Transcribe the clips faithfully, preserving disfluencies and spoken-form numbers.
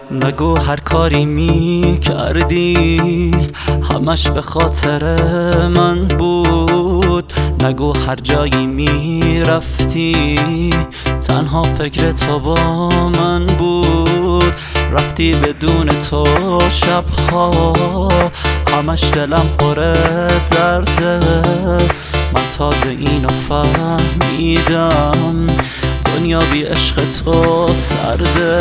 نگو هر کاری می کردی همش به خاطر من بود. نگو هر جایی می رفتی تنها فکر تو با من بود. رفتی بدون تو شبها همش دلم پر درده. من تازه اینو فهمیدم دنیا بی عشق تو سرده.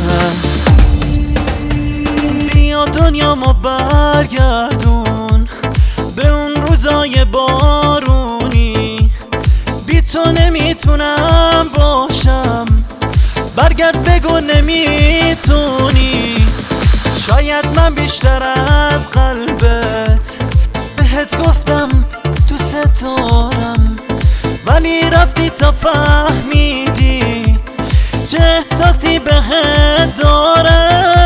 بیا دنیامو برگردون به اون روزای بارونی. بی تو نمیتونم باشم، برگرد بگو نمیتونی. شاید من بیشتر از قلبت بهت گفتم دوست دارم، ولی رفتی تا فهمیدی چه احساسی بهت دارم.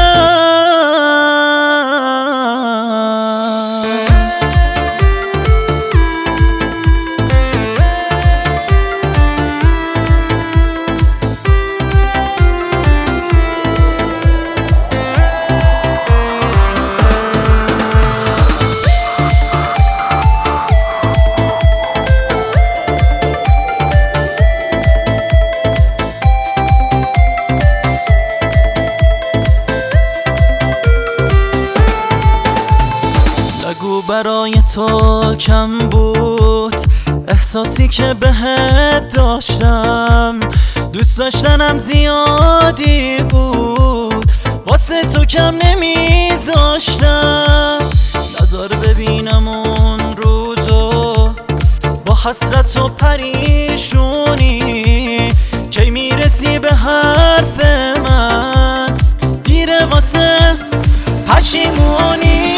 نگو برای تو کم بود احساسی که بهت داشتم. دوست داشتنم زیادی بود واسه تو کم نمیذاشتم. نظر ببینم اون روزو با حسرت و پریشونی. کی میرسی به حرف من دیره واسه پشیمونی.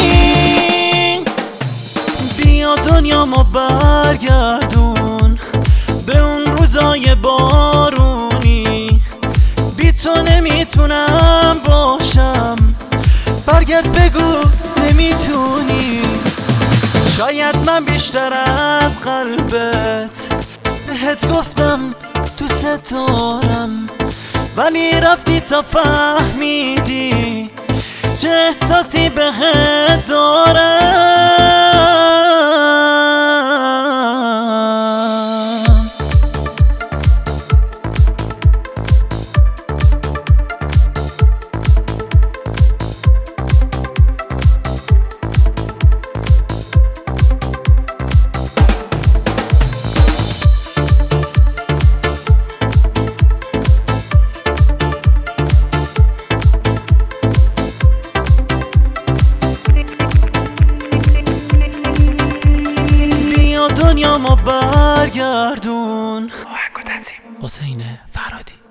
بیا دنیامو برگردون به اون روزای بارونی. بی تو نمیتونم باشم، برگرد بگو نمیتونی. شاید من بیشتر از قلبت بهت گفتم دوست دارم، ولی رفتی تا فهمیدی چه احساسی بهت دارم. دنیامو برگردون. آهنگ و تنظیم حسین فرهادی.